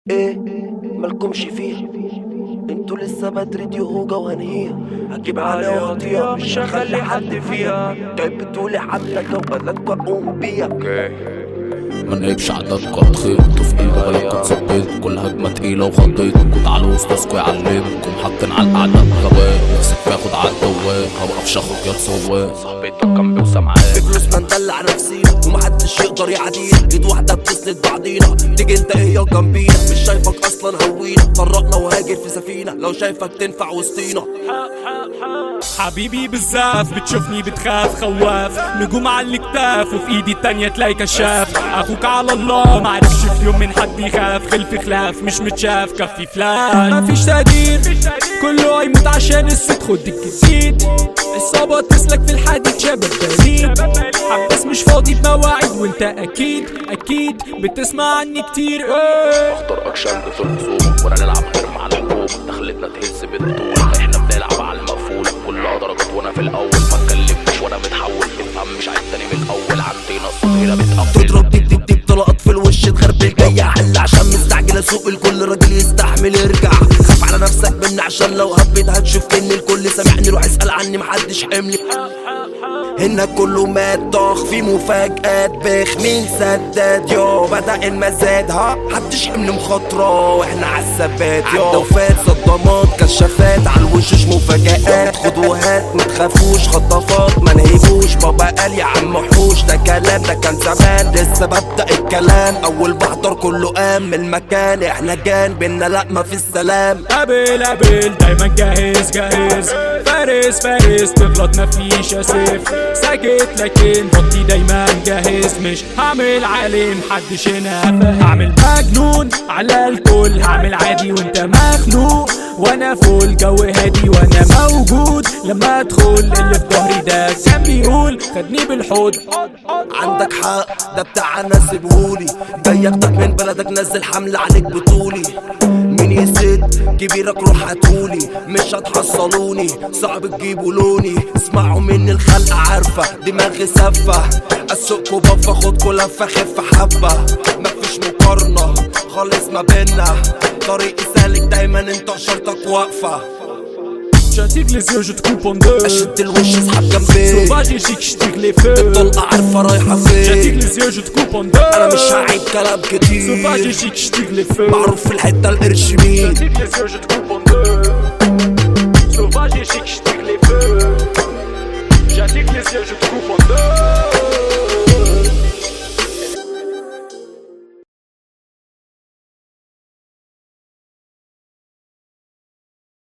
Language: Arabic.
ايه مالكمش فيها، انتوا لسه بدري دي هوجة وهنهيها. هجيب عليها وطيها مش هخلي حد فيها. جاي بتقولي حتى لو بلدكوا اقوم بيها. منقبش عددكوا اتخيطوا في ايد غلبكوا اتثبت. كل هجمة تقيلة وخضيتكوا تعالوا استاذكوا يعلمكم. حاطين على القعدة غباء نفسك تاخد على الدواب. هوقف شاخد يا سواق صاحبتك جنبي وسامعاك. بفلوس ما ندلع نفسينا ومحدش يقدر يعدينا. ايد واحدة بتسند بعضينا. تيجي انت هي جنبينا مش شايفك اصلا هوينا. طرقنا وهاجر في سفينة لو شايفك تنفع وسطينا. حبيبي بالزاف بتشوفني بتخاف خواف. نجوم على الكتاف وفي ايدي التانية تلاقي كشاف. اخوك على الله معرفش في يوم من حد يخاف. خلف خلاف مش متشاف كفي فلان. مفيش تقدير كله هيموت عشان الست خد الجديد. الصعوبات تسلك في الحديد شباب بليد. عباس مش فاضي بمواعيد وانت اكيد بتسمع عني كتير. اختار اكشن ضد الخصوم ولا نلعب غير مع الحكومة. دخلتنا تهز بالطول احنا بنلعب على المقفولة. كلها درجات وانا في الاول ما اتكلمتش وانا متحول. تفهم مش عايز تاني من الاول. عندي نص هنا بتقفل تضرب ديب طلقات في الوش تخربل. جاي حل عشان مستعجل اسوق. الكل راجل يستحمل يرجع. خاف على نفسك مني عشان لو هبيت هتشوف ان الكل سامعني. روح اسأل عني محدش حملي. هنا كله مات طاخ في مفاجآت باخ. مين سداد يو بدأ المزاد ها. محدش حمل مخاطرة واحنا عالثبات يو. عدى وفات صدمات كشافات عالوشوش مفاجآت. خد وهات متخافوش خطافات ما نهيبوش. بابا قال يا عم حوش ده كلام ده كان زمان. لسه ببدأ الكلام اول بحضر كله قام من المكان. احنا جان بينا لا ما في السلام. قابل دايما جاهز فارس تغلط مفيش اسف. ساكت لكن بطي دايما جاهز. مش هعمل عليه محدش هنا فاهم. هعمل مجنون على الكل هعمل عادي وانت مخنوق. وانا فوق الجو هادي وانا موجود. لما ادخل اللي في ظهري ده كان بيقول خدني بالحوض. عندك حق ده بتاعنا سيبهولي. جاي اخدك من بلدك نزل حملة عليك بطولي. مين يسد كبيرك روح هاتولي. مش هتحصلوني صعب تجيبوا لوني. اسمعوا مني الخلق عارفة دماغي سفة. اسوقكوا بفة خدكوا لفة خف حبة. مفيش مقارنة خالص ما بينا. طريقي سالك دايما انت شرطك واقفة. J'indique les yeux je te coupe en deux. اشد الوش اسحب جنبي. Sauvage et chic j'tire les feux. الطلقة عارفة رايحة فين. J'indique les yeux je te coupe en deux. انا مش هعيد كلام كتير. Sauvage et chic j'tire les feux. معروف في الحتة القرش مين. J'indique les yeux je te coupe en deux. Sauvage et chic j'tire les feux. J'indique les yeux je te coupe en deux.